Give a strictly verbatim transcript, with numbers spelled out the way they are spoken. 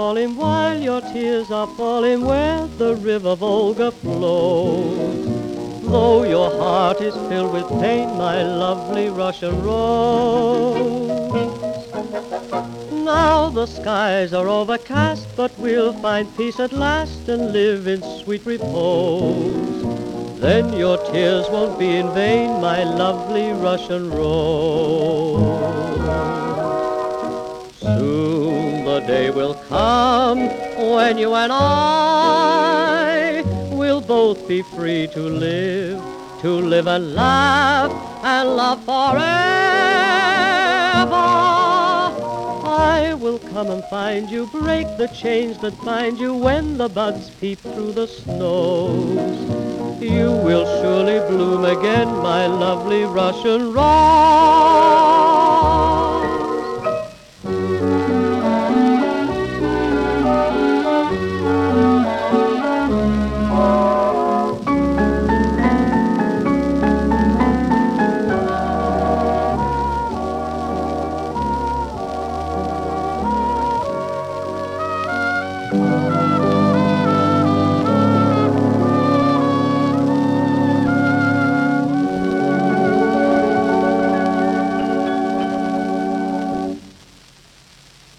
falling, while your tears are falling where the river Volga flows. Though your heart is filled with pain, my lovely Russian rose. Now the skies are overcast, but we'll find peace at last and live in sweet repose. Then your tears won't be in vain, my lovely Russian rose. Soon the day will come when you and I will both be free to live, to live and laugh and love forever. I will come and find you, break the chains that bind you when the buds peep through the snows. You will surely bloom again, my lovely Russian rose.